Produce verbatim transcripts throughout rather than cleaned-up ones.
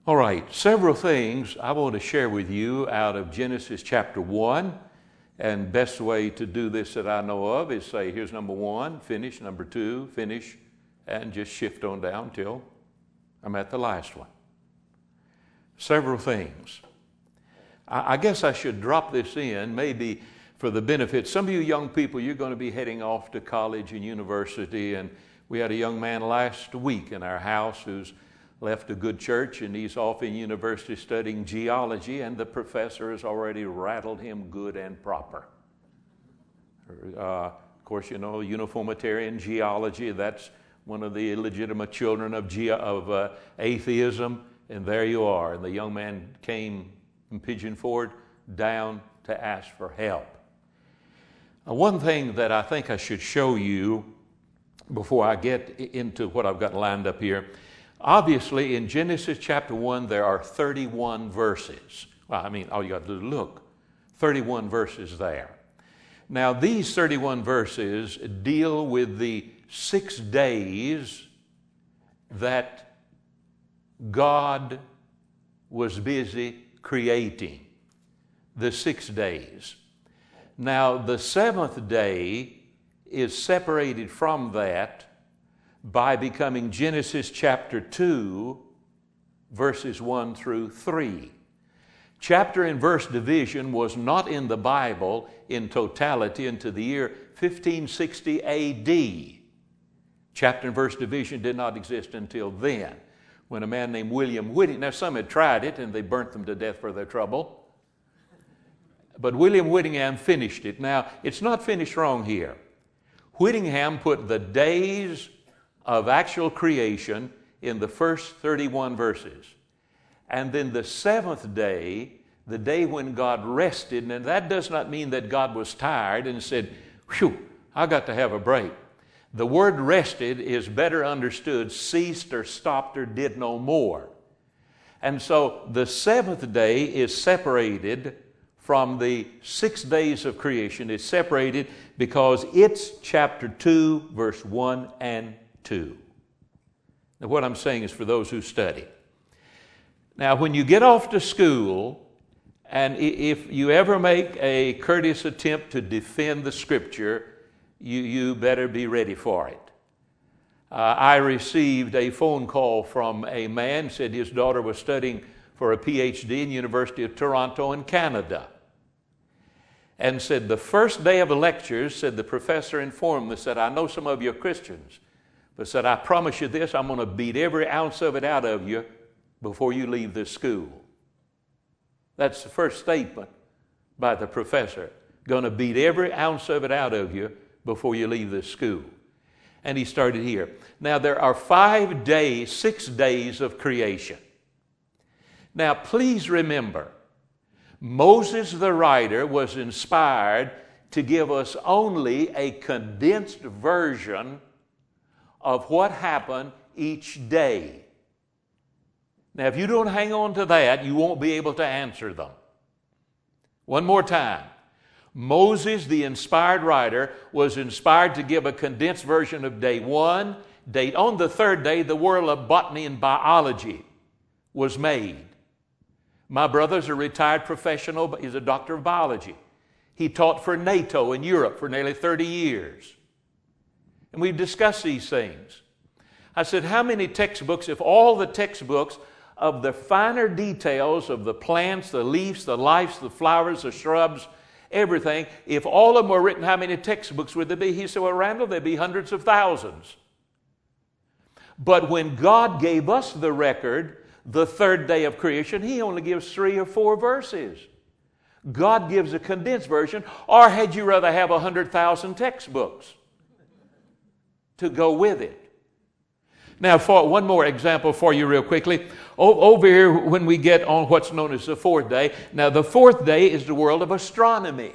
All right, several things I want to share with you out of Genesis chapter one. And best way to do this that I know of is say, here's number one, finish, number two, finish, and just shift on down till I'm at the last one. Several things. I, I guess I should drop this in maybe for the benefit. Some of you young people, you're going to be heading off to college and university, and we had a young man last week in our house who's left a good church, and he's off in university studying geology, and the professor has already rattled him good and proper. Uh, of course, you know, uniformitarian geology, that's one of the illegitimate children of, ge- of uh, atheism, and there you are. And the young man came from Pigeon Forge down to ask for help. Now, one thing that I think I should show you before I get into what I've got lined up here. Obviously, in Genesis chapter one, there are thirty-one verses. Well, I mean, all you got to do is look. thirty-one verses there. Now, these thirty-one verses deal with the six days that God was busy creating. The six days. Now, the seventh day is separated from that by becoming Genesis chapter two, verses one through three. Chapter and verse division was not in the Bible in totality until the year fifteen sixty A D. Chapter and verse division did not exist until then, when a man named William Whittingham, now some had tried it and they burnt them to death for their trouble, but William Whittingham finished it. Now, it's not finished wrong here. Whittingham put the days of actual creation in the first thirty-one verses. And then the seventh day, the day when God rested, and that does not mean that God was tired and said, whew, I got to have a break. The word rested is better understood, ceased or stopped or did no more. And so the seventh day is separated from the six days of creation. It's separated because it's chapter two, verse one and two. Now, what I'm saying is for those who study. Now, when you get off to school, and if you ever make a courteous attempt to defend the Scripture, you, you better be ready for it. Uh, I received a phone call from a man, said his daughter was studying for a P H D in the University of Toronto in Canada. And said the first day of the lectures, said the professor informed me, said, I know some of you are Christians, but said, I promise you this, I'm going to beat every ounce of it out of you before you leave this school. That's the first statement by the professor. Going to beat every ounce of it out of you before you leave this school. And he started here. Now, there are five days, six days of creation. Now, please remember, Moses the writer was inspired to give us only a condensed version of what happened each day. Now, if you don't hang on to that, you won't be able to answer them. One more time. Moses, the inspired writer, was inspired to give a condensed version of day one. Day, on the third day, the world of botany and biology was made. My brother's a retired professional, but he's a doctor of biology. He taught for NATO in Europe for nearly thirty years. And we've discussed these things. I said, how many textbooks, if all the textbooks of the finer details of the plants, the leaves, the life, the flowers, the shrubs, everything, if all of them were written, how many textbooks would there be? He said, well, Randall, there'd be hundreds of thousands. But when God gave us the record, the third day of creation, He only gives three or four verses. God gives a condensed version, or had you rather have a hundred thousand textbooks to go with it? Now, for one more example for you real quickly. O- over here, when we get on what's known as the fourth day. Now, the fourth day is the world of astronomy.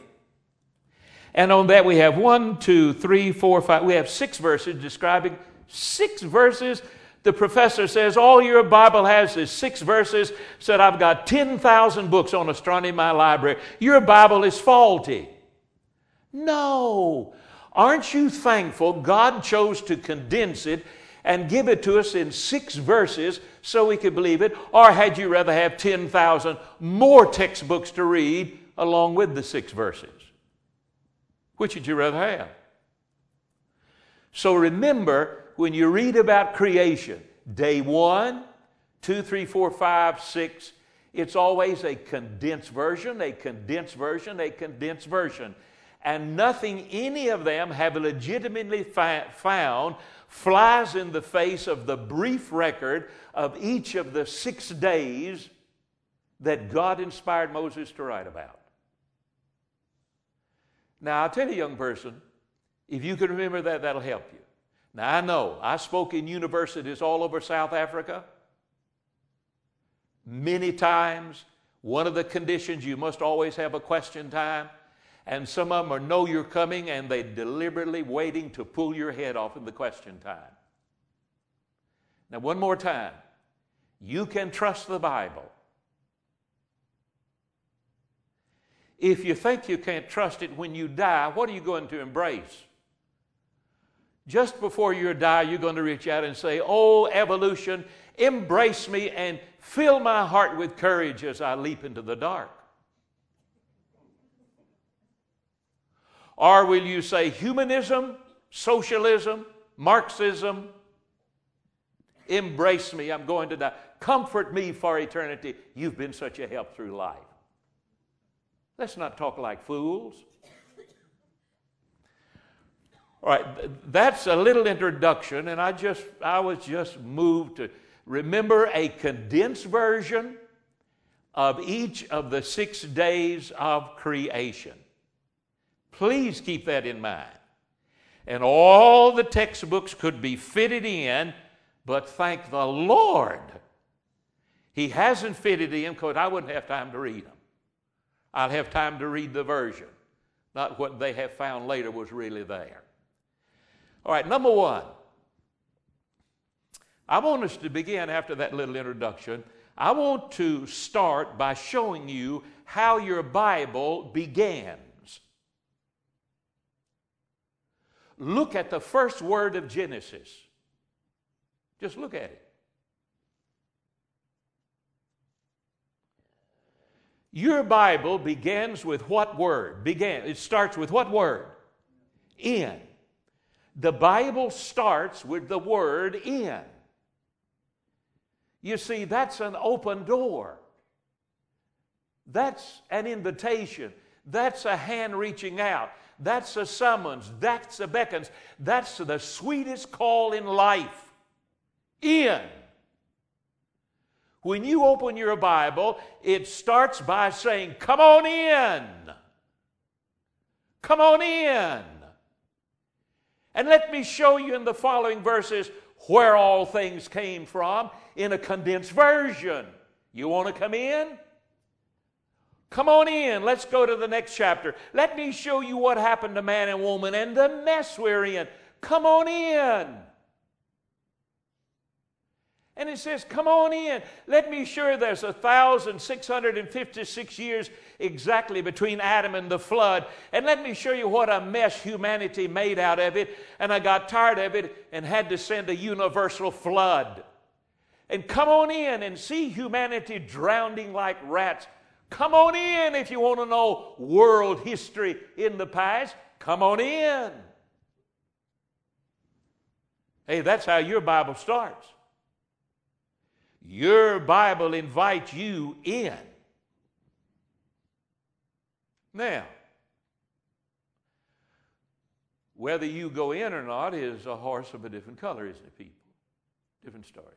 And on that we have one, two, three, four, five. We have six verses describing six verses. The professor says, all your Bible has is six verses. Said, I've got ten thousand books on astronomy in my library. Your Bible is faulty. No. Aren't you thankful God chose to condense it and give it to us in six verses so we could believe it? Or had you rather have ten thousand more textbooks to read along with the six verses? Which would you rather have? So remember, when you read about creation, day one, two, three, four, five, six, it's always a condensed version, a condensed version, a condensed version. And nothing any of them have legitimately fi- found flies in the face of the brief record of each of the six days that God inspired Moses to write about. Now, I'll tell you, young person, if you can remember that, that'll help you. Now, I know, I spoke in universities all over South Africa many times. One of the conditions, you must always have a question time. And some of them are know you're coming and they're deliberately waiting to pull your head off in the question time. Now, one more time. You can trust the Bible. If you think you can't trust it when you die, what are you going to embrace? Just before you die, you're going to reach out and say, "Oh, evolution, embrace me and fill my heart with courage as I leap into the dark." Or will you say, "Humanism, socialism, Marxism, embrace me, I'm going to die. Comfort me for eternity. You've been such a help through life." Let's not talk like fools. All right, that's a little introduction, and I just I was just moved to remember a condensed version of each of the six days of creation. Please keep that in mind. And all the textbooks could be fitted in, but thank the Lord, He hasn't fitted in because I wouldn't have time to read them. I'll have time to read the version, not what they have found later was really there. All right, number one. I want us to begin after that little introduction. I want to start by showing you how your Bible begins. Look at the first word of Genesis. Just look at it. Your Bible begins with what word? Began. It starts with what word? In. The Bible starts with the word in. You see, that's an open door. That's an invitation. That's a hand reaching out. That's a summons. That's a beckons. That's the sweetest call in life. In. When you open your Bible, it starts by saying, "Come on in. Come on in." And let me show you in the following verses where all things came from in a condensed version. You want to come in? Come on in. Let's go to the next chapter. Let me show you what happened to man and woman and the mess we're in. Come on in. And it says, "Come on in." Let me show you there's one thousand six hundred fifty-six years exactly between Adam and the flood. And let me show you what a mess humanity made out of it. And I got tired of it and had to send a universal flood. And come on in and see humanity drowning like rats. Come on in if you want to know world history in the past. Come on in. Hey, that's how your Bible starts. Your Bible invites you in. Now, whether you go in or not is a horse of a different color, isn't it, people? Different story.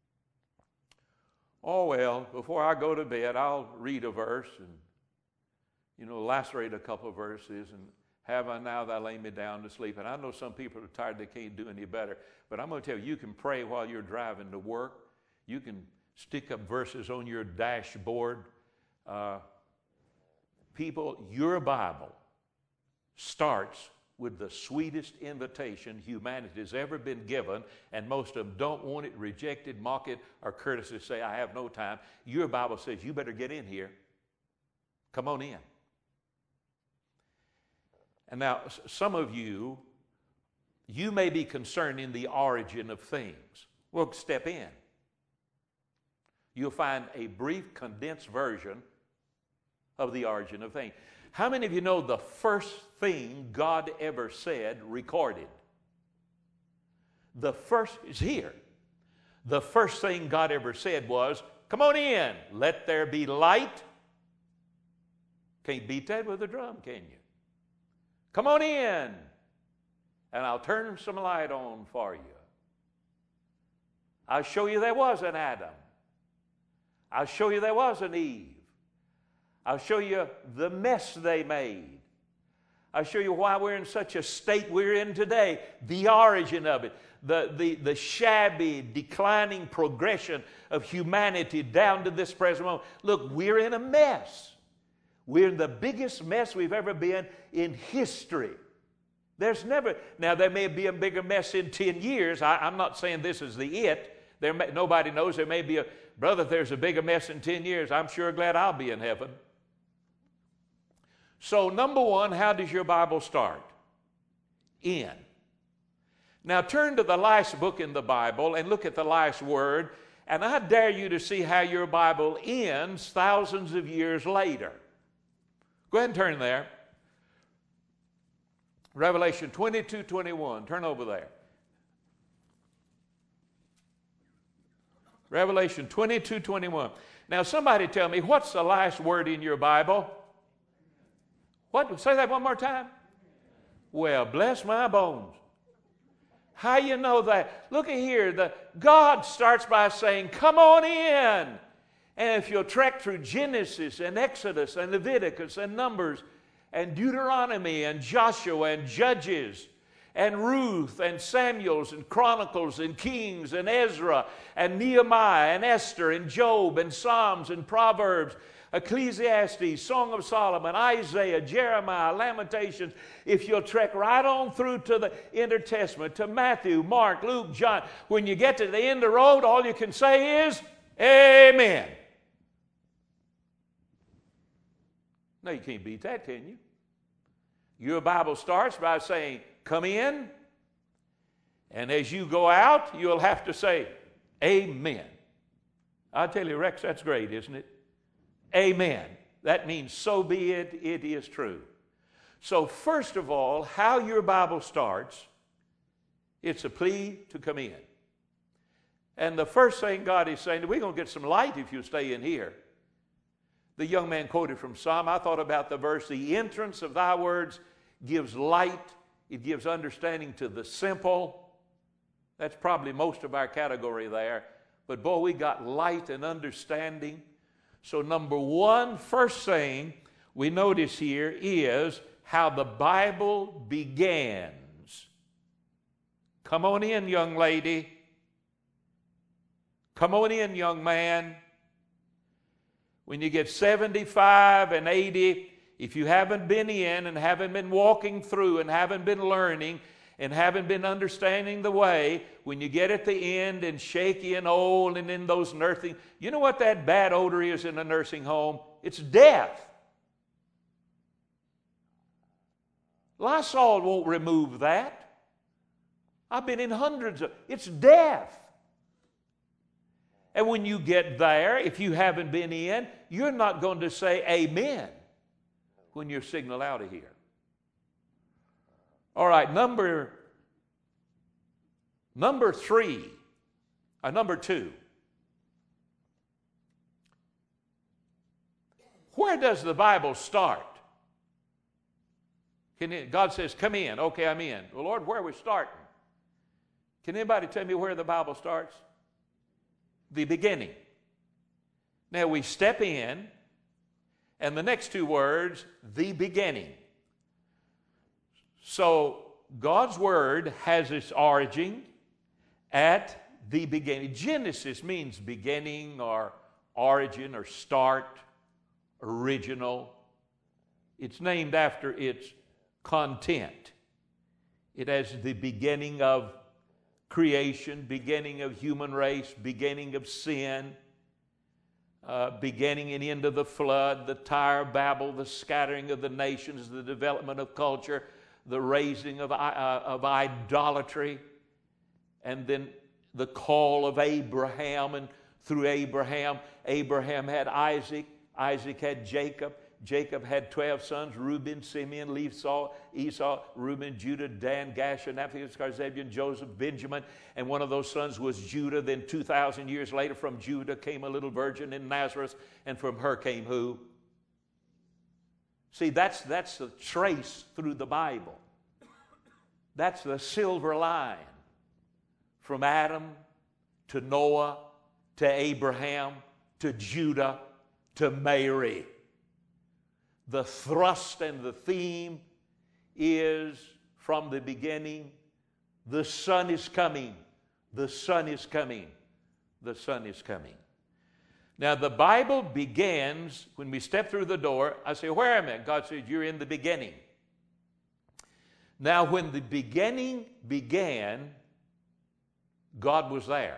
Oh, well, before I go to bed, I'll read a verse and, you know, lacerate a couple of verses and have I now that lay me down to sleep. And I know some people are tired, they can't do any better. But I'm going to tell you, you can pray while you're driving to work. You can stick up verses on your dashboard. Uh, people, your Bible starts with the sweetest invitation humanity has ever been given, and most of them don't want it, reject it, mock it, or courteously say, "I have no time." Your Bible says, "You better get in here. Come on in." And now, some of you, you may be concerned in the origin of things. Well, step in. you'll find a brief, condensed version of the origin of things. How many of you know the first thing God ever said recorded? The first is here. The first thing God ever said was, come on in, let there be light. Can't beat that with a drum, can you? Come on in, and I'll turn some light on for you. I'll show you there was an Adam. I'll show you there was an Eve. I'll show you the mess they made. I'll show you why we're in such a state we're in today, the origin of it, the, the, the shabby, declining progression of humanity down to this present moment. Look, we're in a mess. We're in the biggest mess we've ever been in history. There's never, now there may be a bigger mess in ten years. I, I'm not saying this is the it. There may, nobody knows. There may be a, brother, if there's a bigger mess in ten years, I'm sure glad I'll be in heaven. So number one, how does your Bible start? In. Now turn to the last book in the Bible and look at the last word, and I dare you to see how your Bible ends thousands of years later. Go ahead and turn there. Revelation twenty-two twenty-one. Turn over there. Revelation twenty-two twenty-one. Now somebody tell me, what's the last word in your Bible? What? Say that one more time. Well, bless my bones. How you know that? Look at here. The, God starts by saying, come on in. And if you'll trek through Genesis and Exodus and Leviticus and Numbers and Deuteronomy and Joshua and Judges and Ruth and Samuels and Chronicles and Kings and Ezra and Nehemiah and Esther and Job and Psalms and Proverbs, Ecclesiastes, Song of Solomon, Isaiah, Jeremiah, Lamentations, if you'll trek right on through to the Intertestament, to Matthew, Mark, Luke, John, when you get to the end of the road, all you can say is, amen. No, you can't beat that, can you? Your Bible starts by saying, come in, and as you go out, you'll have to say, amen. I tell you, Rex, that's great, isn't it? Amen. That means so be it, it is true. So first of all, how your Bible starts, it's a plea to come in. And the first thing God is saying, we're going to get some light if you stay in here. The young man quoted from Psalm. I thought about the verse, the entrance of thy words gives light. It gives understanding to the simple. That's probably most of our category there. But boy, we got light and understanding. So number one, first thing we notice here is how the Bible begins. Come on in, young lady. Come on in, young man. When you get seventy-five and eighty, if you haven't been in and haven't been walking through and haven't been learning and haven't been understanding the way, when you get at the end and shaky and old and in those nursing, you know what that bad odor is in a nursing home? It's death. Lysol won't remove that. I've been in hundreds of, it's death. And when you get there, if you haven't been in, you're not going to say amen when you're signaled out of here. All right, number, number three, uh, number two. Where does the Bible start? Can it, God says, come in. Okay, I'm in. Well, Lord, where are we starting? Can anybody tell me where the Bible starts? The beginning. Now we step in, and the next two words, the beginning. So God's Word has its origin at the beginning. Genesis means beginning or origin or start, original. It's named after its content. It has the beginning of creation, beginning of human race, beginning of sin, uh, beginning and end of the flood, the Tower of Babel, the scattering of the nations, the development of culture, the raising of, uh, of idolatry, and then the call of Abraham, and through Abraham. Abraham had Isaac. Isaac had Jacob. Jacob had twelve sons, Reuben, Simeon, Esau, Esau, Reuben, Judah, Dan, Gashon, Naphtali, Zebulun, Joseph, Benjamin, and one of those sons was Judah. Then two thousand years later from Judah came a little virgin in Nazareth, and from her came who? See, that's, that's the trace through the Bible. That's the silver line from Adam to Noah to Abraham to Judah to Mary. The thrust and the theme is from the beginning, the Son is coming, the Son is coming, the Son is coming. Now the Bible begins, when we step through the door, I say, where am I? God says, you're in the beginning. Now when the beginning began, God was there.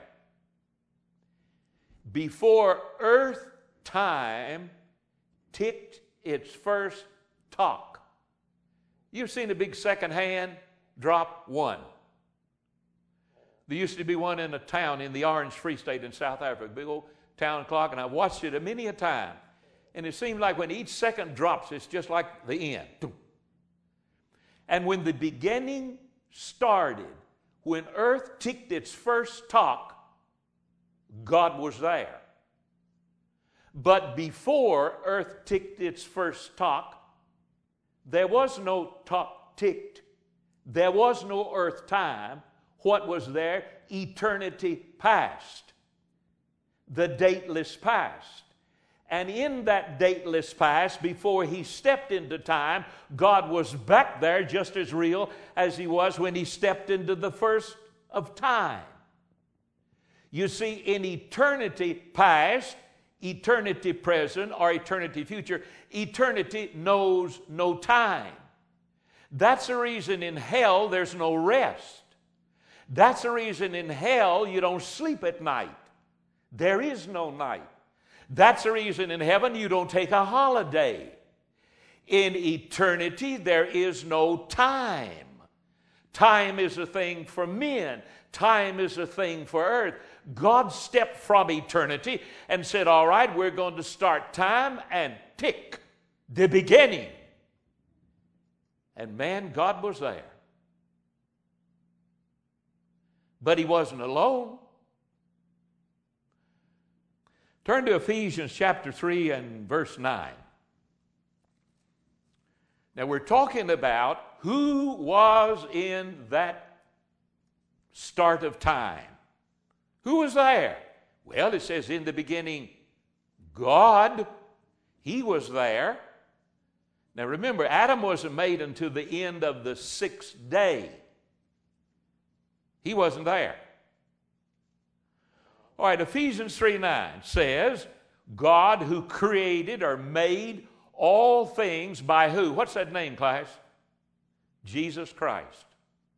Before earth time ticked its first talk. You've seen a big second hand drop one. There used to be one in a town in the Orange Free State in South Africa, big old town clock, and I watched it a many a time. And it seemed like when each second drops, it's just like the end. And when the beginning started, when earth ticked its first talk, God was there. But before earth ticked its first talk, there was no talk ticked. There was no earth time. What was there? Eternity past. The dateless past. And in that dateless past, before he stepped into time, God was back there just as real as he was when he stepped into the first of time. You see, in eternity past, eternity present, or eternity future, eternity knows no time. That's the reason in hell there's no rest. That's the reason in hell you don't sleep at night. There is no night. That's the reason in heaven you don't take a holiday. In eternity there is no time. Time is a thing for men. Time is a thing for earth. God stepped from eternity and said, all right, we're going to start time and tick the beginning. And man, God was there. But he wasn't alone. Turn to Ephesians chapter three and verse nine. Now we're talking about who was in that start of time. Who was there? Well, it says in the beginning, God, he was there. Now remember, Adam wasn't made until the end of the sixth day. He wasn't there. All right, Ephesians three nine says, God who created or made all things by who? What's that name, class? Jesus Christ.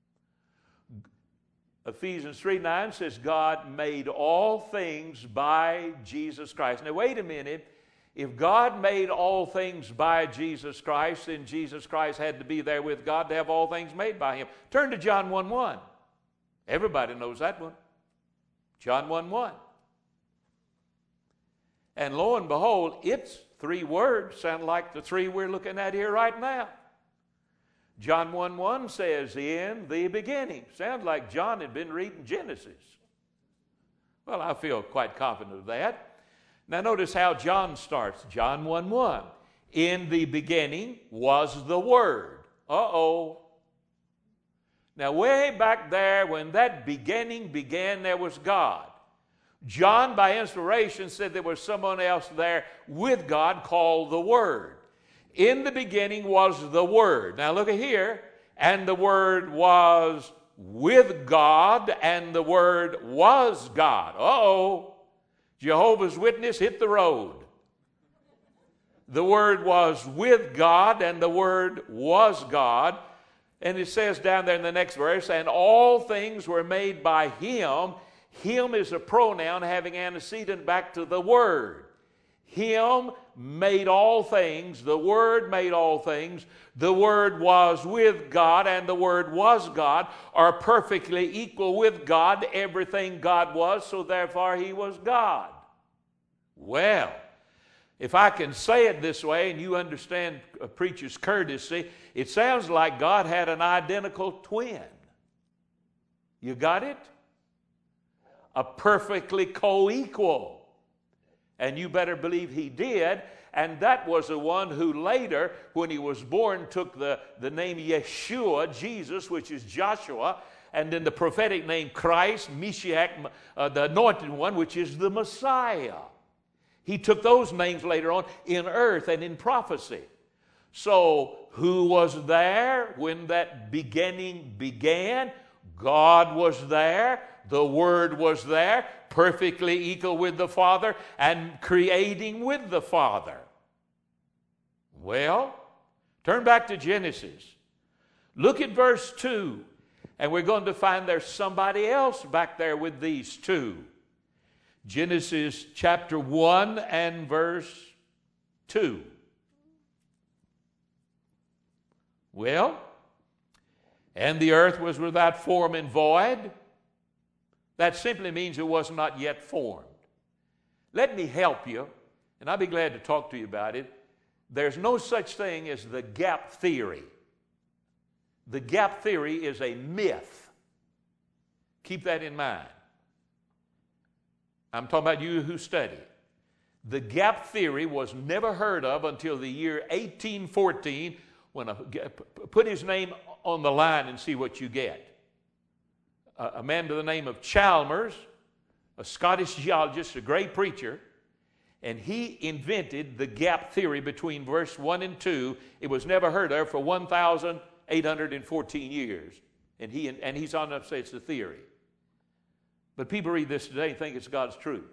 Ephesians three nine says God made all things by Jesus Christ. Now wait a minute. If God made all things by Jesus Christ, then Jesus Christ had to be there with God to have all things made by him. Turn to John one one. Everybody knows that one. John one one. And lo and behold, its three words sound like the three we're looking at here right now. John one one says, in the beginning. Sounds like John had been reading Genesis. Well, I feel quite confident of that. Now notice how John starts. John one one. In the beginning was the Word. Uh-oh. Now way back there when that beginning began, there was God. John, by inspiration, said there was someone else there with God called the Word. In the beginning was the Word. Now look at here. And the Word was with God, and the Word was God. Uh-oh. Jehovah's Witness hit the road. The Word was with God, and the Word was God. And it says down there in the next verse, and all things were made by Him. Him is a pronoun having antecedent back to the Word. Him made all things. The Word made all things. The Word was with God, and the Word was God, are perfectly equal with God. Everything God was, so therefore He was God. Well, if I can say it this way and you understand a preacher's courtesy, it sounds like God had an identical twin. You got it? A perfectly co-equal. And you better believe he did. And that was the one who later, when he was born, took the, the name Yeshua, Jesus, which is Joshua, and then the prophetic name Christ, Mashiach, uh, the anointed one, which is the Messiah. He took those names later on in earth and in prophecy. So who was there when that beginning began? God was there. The Word was there, perfectly equal with the Father and creating with the Father. Well, turn back to Genesis. Look at verse two. And we're going to find there's somebody else back there with these two. Genesis chapter one and verse two. Well, and the earth was without form and void. That simply means it was not yet formed. Let me help you, and I'll be glad to talk to you about it. There's no such thing as the gap theory. The gap theory is a myth. Keep that in mind. I'm talking about you who study. The gap theory was never heard of until the year eighteen fourteen, when a, put his name on the line and see what you get. A, a man by the name of Chalmers, a Scottish geologist, a great preacher, and he invented the gap theory between verse one and two. It was never heard of for one thousand eight hundred fourteen years. And, he, and he's on enough to say it's a theory. But people read this today and think it's God's truth.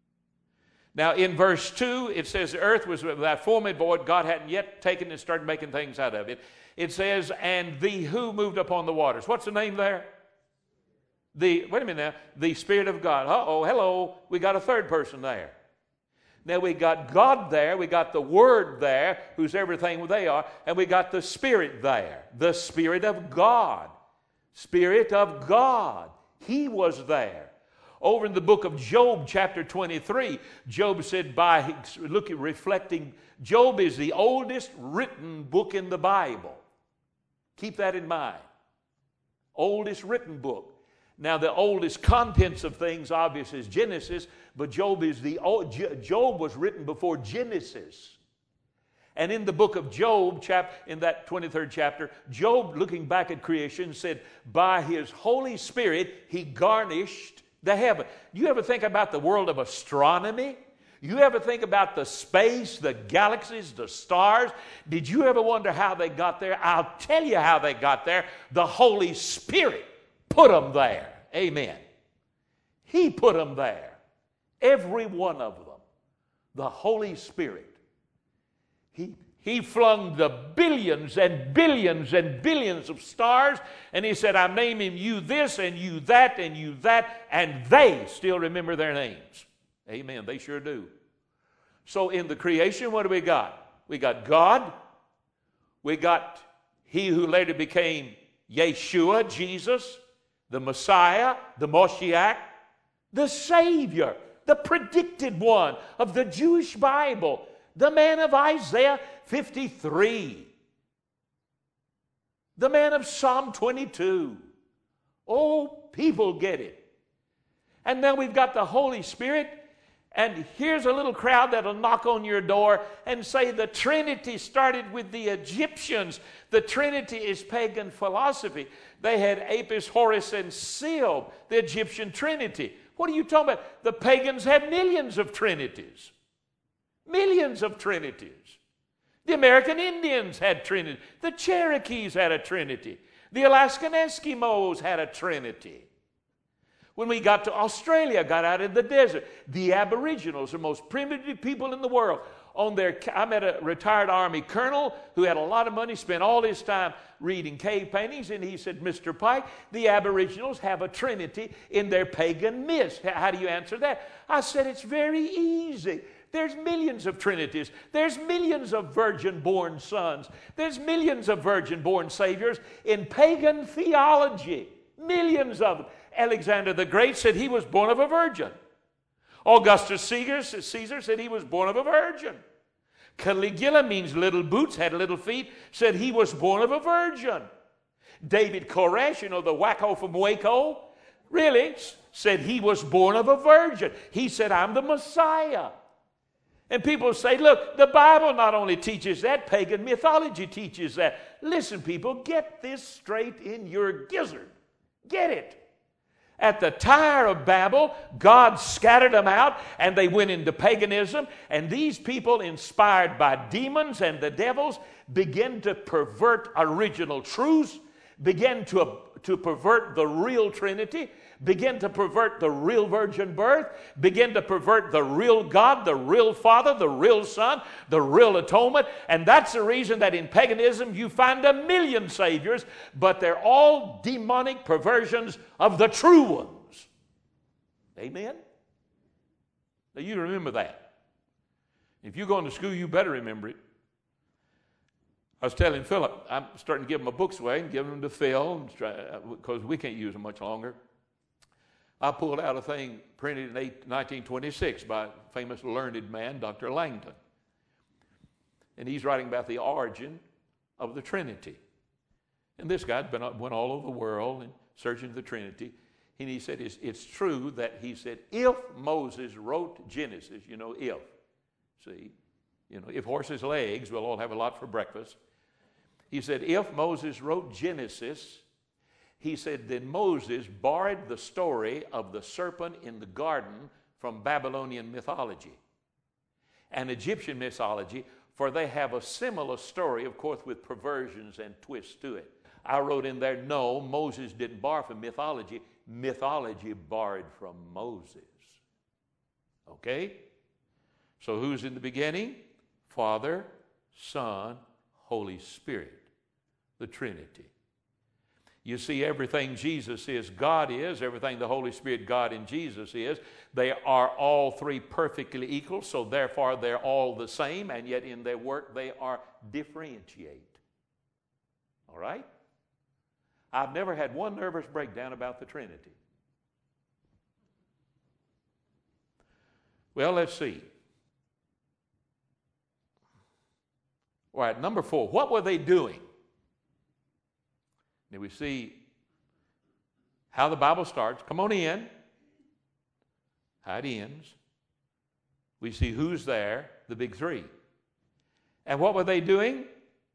Now in verse two, it says the earth was without form and void. God hadn't yet taken and started making things out of it. It says, and the who moved upon the waters. What's the name there? The, wait a minute now, the Spirit of God. Uh-oh, hello, we got a third person there. Now we got God there, we got the Word there, who's everything they are, and we got the Spirit there. The Spirit of God. Spirit of God. He was there. Over in the book of Job, chapter twenty-three, Job said, by look at reflecting, Job is the oldest written book in the Bible. Keep that in mind. Oldest written book. Now, the oldest contents of things, obviously, is Genesis, but Job is the old, Job was written before Genesis. And in the book of Job, chap, in that twenty-third chapter, Job, looking back at creation, said, by his Holy Spirit, he garnished the heaven. Do you ever think about the world of astronomy? You ever think about the space, the galaxies, the stars? Did you ever wonder how they got there? I'll tell you how they got there. The Holy Spirit put them there. Amen. He put them there. Every one of them. The Holy Spirit. He, he flung the billions and billions and billions of stars, and he said, I'm naming you this and you that and you that, and they still remember their names. Amen. They sure do. So in the creation, what do we got? We got God. We got he who later became Yeshua, Jesus, the Messiah, the Mashiach, the Savior, the predicted one of the Jewish Bible, the man of Isaiah fifty-three, the man of Psalm twenty-two. Oh, people get it. And then we've got the Holy Spirit, and here's a little crowd that'll knock on your door and say the Trinity started with the Egyptians. The Trinity is pagan philosophy. They had Apis, Horus, and Sib, the Egyptian Trinity. What are you talking about? The pagans had millions of trinities. Millions of trinities. The American Indians had trinity. The Cherokees had a trinity. The Alaskan Eskimos had a trinity. When we got to Australia, got out in the desert, the Aboriginals, the most primitive people in the world, on their, I met a retired Army colonel who had a lot of money, spent all his time reading cave paintings, and he said, Mister Pike, the Aboriginals have a trinity in their pagan myths. How do you answer that? I said, it's very easy. There's millions of trinities. There's millions of virgin-born sons. There's millions of virgin-born saviors in pagan theology. Millions of them. Alexander the Great said he was born of a virgin. Augustus Caesar, Caesar said he was born of a virgin. Caligula means little boots, had little feet, said he was born of a virgin. David Koresh, you know, the wacko from Waco, really said he was born of a virgin. He said, I'm the Messiah. And people say, look, the Bible not only teaches that, pagan mythology teaches that. Listen, people, get this straight in your gizzard. Get it. At the Tower of Babel, God scattered them out and they went into paganism. And these people, inspired by demons and the devils, began to pervert original truths, began to, to pervert the real Trinity, begin to pervert the real virgin birth, begin to pervert the real God, the real Father, the real Son, the real atonement. And that's the reason that in paganism you find a million saviors, but they're all demonic perversions of the true ones. Amen? Now you remember that. If you're going to school, you better remember it. I was telling Philip, I'm starting to give my books away and give them to Phil because we can't use them much longer. I pulled out a thing printed in nineteen twenty-six by a famous learned man, Doctor Langton. And he's writing about the origin of the Trinity. And this guy been, went all over the world and searching the Trinity. And he said, it's, it's true that he said, if Moses wrote Genesis, you know, if, see, you know, if horses lay eggs, we'll all have a lot for breakfast. He said, if Moses wrote Genesis, he said, then Moses borrowed the story of the serpent in the garden from Babylonian mythology and Egyptian mythology, for they have a similar story, of course, with perversions and twists to it. I wrote in there, no, Moses didn't borrow from mythology. Mythology borrowed from Moses. Okay? So who's in the beginning? Father, Son, Holy Spirit, the Trinity. You see, everything Jesus is, God is. Everything the Holy Spirit, God in Jesus is. They are all three perfectly equal, so therefore they're all the same, and yet in their work they are differentiate. All right? I've never had one nervous breakdown about the Trinity. Well, let's see. All right, number four. What were they doing? Now we see how the Bible starts. Come on in. How it ends. We see who's there, the big three. And what were they doing?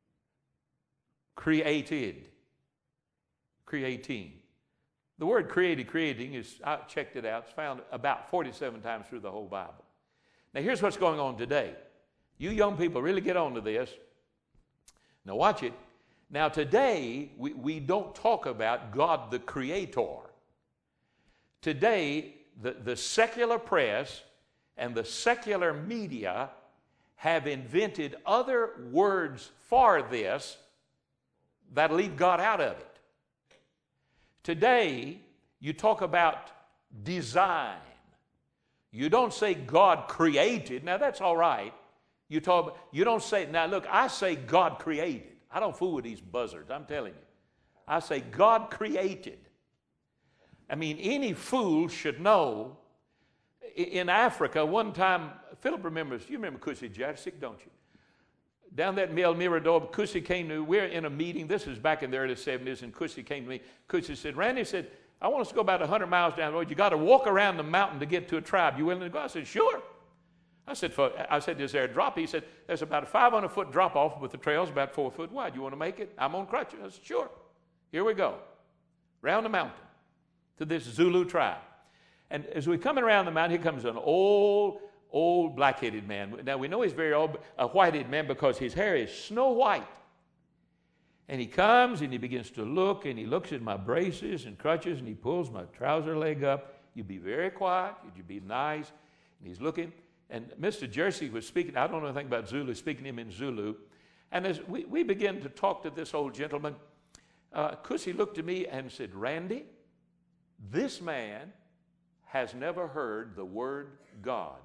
Created. Creating. The word created, creating is, I checked it out, it's found about forty-seven times through the whole Bible. Now here's what's going on today. You young people really get on to this. Now watch it. Now today, we, we don't talk about God the Creator. Today, the, the secular press and the secular media have invented other words for this that leave God out of it. Today, you talk about design. You don't say God created. Now that's all right. You talk. You don't say. Now look, I say God created. I don't fool with these buzzards, I'm telling you. I say God created. I mean, any fool should know. In Africa, one time, Philip remembers, you remember Kusi Jadisik, don't you? Down that El Mirador, Kusi came to, we're in a meeting, this is back in the early seventies, and Kusi came to me. Kusi said, Randy said, I want us to go about one hundred miles down the road. You got to walk around the mountain to get to a tribe. You willing to go? I said, sure. I said, for, I said, is there a drop? He said, there's about a five hundred foot drop off, but the trail's about four foot wide. You want to make it? I'm on crutches. I said, sure. Here we go. Round the mountain to this Zulu tribe. And as we're coming around the mountain, here comes an old, old black-headed man. Now, we know he's very old, a white-headed man because his hair is snow white. And he comes and he begins to look, and he looks at my braces and crutches, and he pulls my trouser leg up. You be very quiet. You be nice. And he's looking. And Mister Jersey was speaking, I don't know anything about Zulu, speaking to him in Zulu. And as we, we began to talk to this old gentleman, uh, Kusi looked at me and said, Randy, this man has never heard the word God.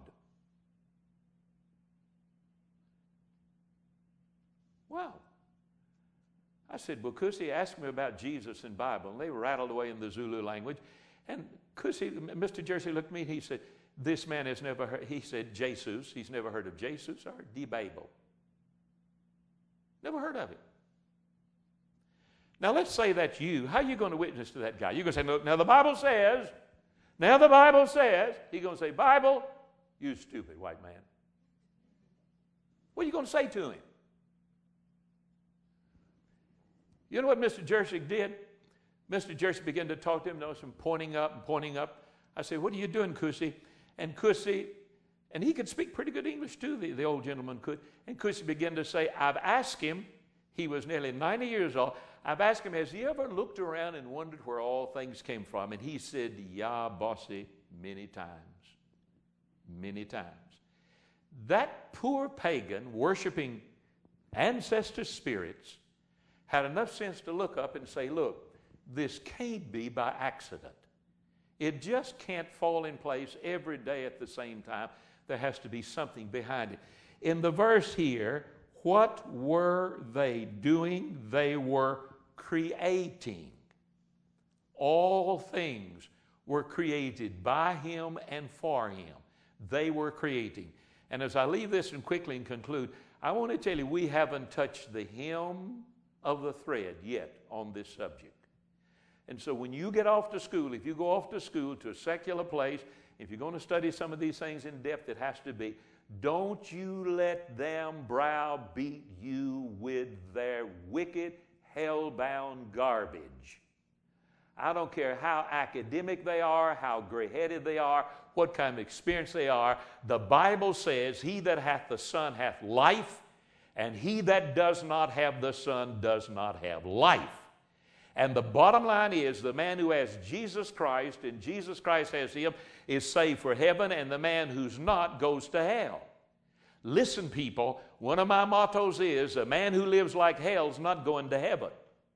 Wow. I said, well, Kusi, ask me about Jesus and Bible. And they rattled away in the Zulu language. And Kusi, Mister Jersey looked at me and he said, This man has never heard, he said Jesus. He's never heard of Jesus or the Bible. Never heard of it. Now let's say that's you. How are you going to witness to that guy? You're going to say, look, now the Bible says, now the Bible says, he's going to say, Bible, you stupid white man. What are you going to say to him? You know what Mister Jersick did? Mister Jersick began to talk to him, notice him pointing up and pointing up. I said, what are you doing, Cussy? And Cussy, and he could speak pretty good English too, the, the old gentleman could. And Cussy began to say, I've asked him, he was nearly ninety years old, I've asked him, has he ever looked around and wondered where all things came from? And he said, yeah, bossy, many times. Many times. That poor pagan worshiping ancestor spirits had enough sense to look up and say, look, this can't be by accident. It just can't fall in place every day at the same time. There has to be something behind it. In the verse here, what were they doing? They were creating. All things were created by him and for him. They were creating. And as I leave this and quickly and conclude, I want to tell you we haven't touched the hem of the thread yet on this subject. And so when you get off to school, if you go off to school to a secular place, if you're going to study some of these things in depth, it has to be, don't you let them browbeat you with their wicked, hell-bound garbage. I don't care how academic they are, how gray-headed they are, what kind of experience they are. The Bible says, he that hath the Son hath life, and he that does not have the Son does not have life. And the bottom line is, the man who has Jesus Christ and Jesus Christ has him is saved for heaven, and the man who's not goes to hell. Listen, people, one of my mottos is, a man who lives like hell's not going to heaven.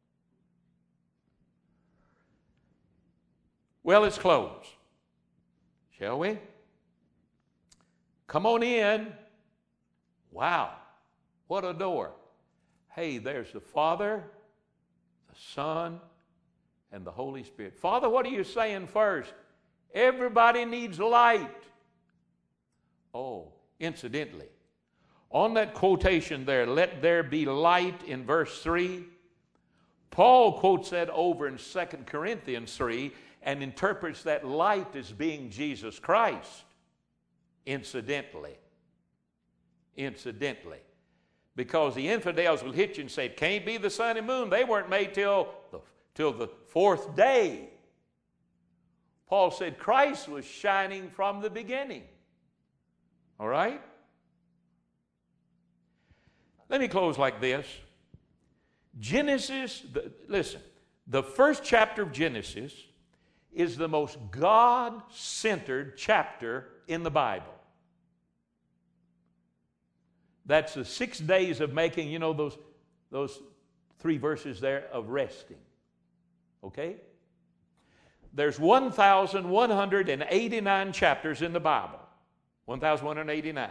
Well, let's close, shall we? Come on in. Wow, what a door. Hey, there's the Father, the Son, and the Holy Spirit. Father, what are you saying first? Everybody needs light. Oh, incidentally, on that quotation there, let there be light in verse three, Paul quotes that over in Second Corinthians three and interprets that light as being Jesus Christ. Incidentally. Incidentally. Because the infidels will hit you and say, it can't be the sun and moon. They weren't made till the, till the fourth day. Paul said Christ was shining from the beginning. All right? Let me close like this. Genesis, the, listen, the first chapter of Genesis is the most God-centered chapter in the Bible. That's the six days of making, you know, those, those three verses there of resting. Okay? There's one thousand one hundred eighty-nine chapters in the Bible. one thousand one hundred eighty-nine.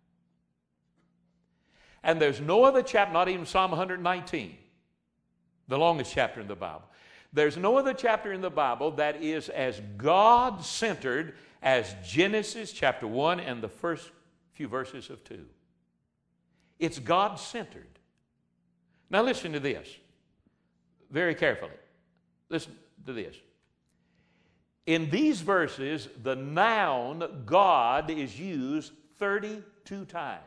And there's no other chapter, not even Psalm one hundred nineteen, the longest chapter in the Bible. There's no other chapter in the Bible that is as God-centered as Genesis chapter one and the first few verses of two. It's God-centered. Now listen to this very carefully. Listen to this. In these verses, the noun God is used thirty-two times.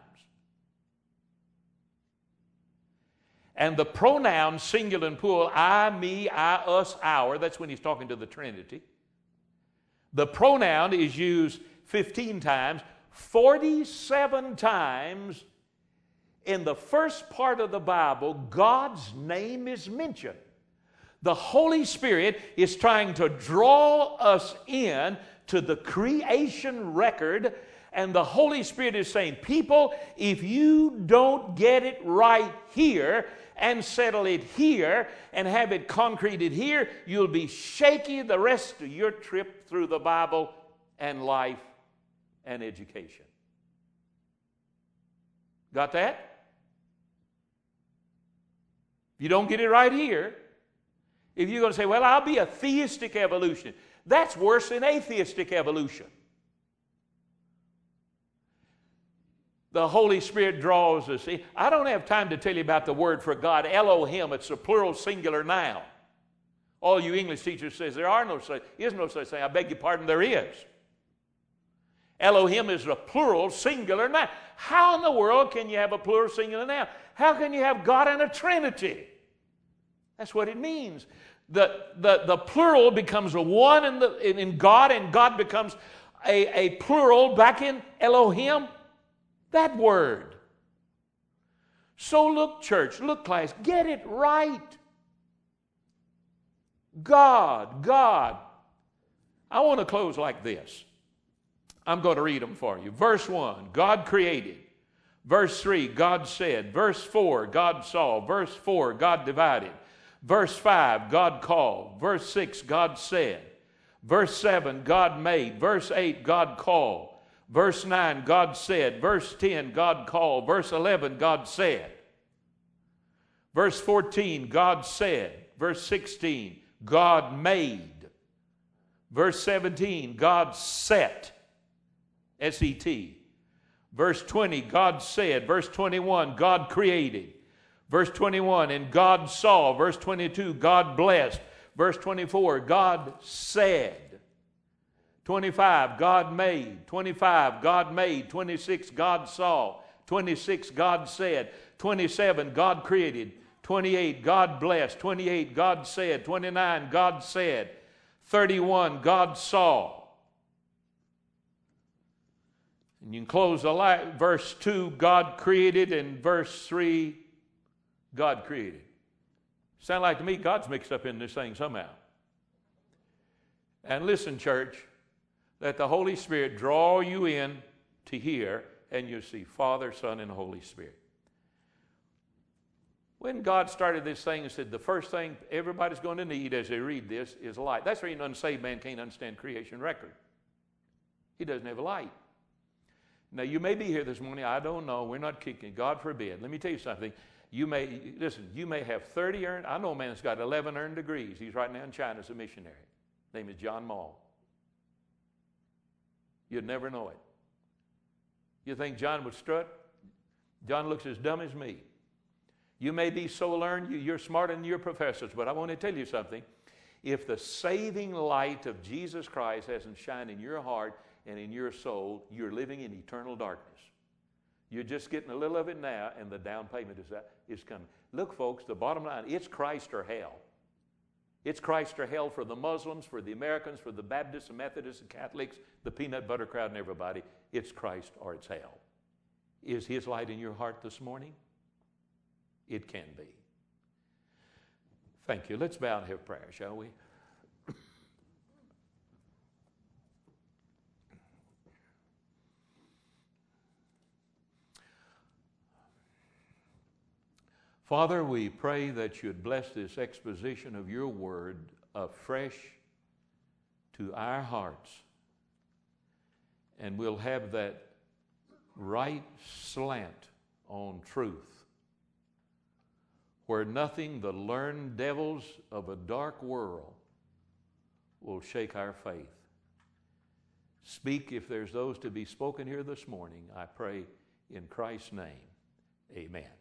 And the pronoun singular and plural, I, me, I, us, our, that's when he's talking to the Trinity. The pronoun is used fifteen times, forty-seven times in the first part of the Bible, God's name is mentioned. The Holy Spirit is trying to draw us in to the creation record, and the Holy Spirit is saying, people, if you don't get it right here and settle it here and have it concreted here, you'll be shaky the rest of your trip through the Bible and life and education. Got that? If you don't get it right here, if you're going to say, well, I'll be a theistic evolution, that's worse than atheistic evolution. The Holy Spirit draws us. See, I don't have time to tell you about the word for God, Elohim. It's a plural singular noun. All you English teachers says there are no such, is no such thing. I beg your pardon, there is. Elohim is a plural singular noun. How in the world can you have a plural singular noun? How can you have God in a Trinity? That's what it means. The, the, the plural becomes a one in, the, in, in God, and God becomes a, a plural back in Elohim. That word. So look, church, look, class, get it right. God, God. I want to close like this. I'm going to read them for you. Verse one, God created. Verse three, God said. Verse four, God saw. Verse four, God divided. Verse five, God called. Verse six, God said. Verse seven, God made. Verse eight, God called. Verse nine, God said. Verse ten, God called. Verse eleven, God said. Verse fourteen, God said. Verse sixteen, God made. Verse seventeen, God set. S E T. Verse twenty, God said. Verse twenty-one, God created. Verse twenty-one, and God saw. Verse twenty-two, God blessed. Verse twenty-four, God said. twenty-five, God made. twenty-five, God made. twenty-six, God saw. twenty-six, God said. twenty-seven, God created. twenty-eight, God blessed. twenty-eight, God said. twenty-nine, God said. thirty-one, God saw. And you can close the light. Verse two, God created, and verse three, God created. Sound like to me God's mixed up in this thing somehow. And listen, church, let the Holy Spirit draw you in to hear, and you see Father, Son, and Holy Spirit. When God started this thing and said the first thing everybody's going to need as they read this is light. That's why an unsaved man can't understand creation record. He doesn't have a light. Now, you may be here this morning. I don't know. We're not kicking. God forbid. Let me tell you something. You may, listen, you may have thirty earned. I know a man that's got eleven earned degrees. He's right now in China as a missionary. His name is John Maul. You'd never know it. You think John would strut? John looks as dumb as me. You may be so learned, you're smarter than your professors, but I want to tell you something. If the saving light of Jesus Christ hasn't shined in your heart and in your soul, you're living in eternal darkness. You're just getting a little of it now, and the down payment is, that, is coming. Look, folks, the bottom line, it's Christ or hell. It's Christ or hell for the Muslims, for the Americans, for the Baptists, the Methodists, the Catholics, the peanut butter crowd, and everybody. It's Christ or it's hell. Is His light in your heart this morning? It can be. Thank you. Let's bow and have prayer, shall we? Father, we pray that you'd bless this exposition of your word afresh to our hearts. And we'll have that right slant on truth, where nothing the learned devils of a dark world will shake our faith. Speak if there's those to be spoken here this morning, I pray in Christ's name. Amen.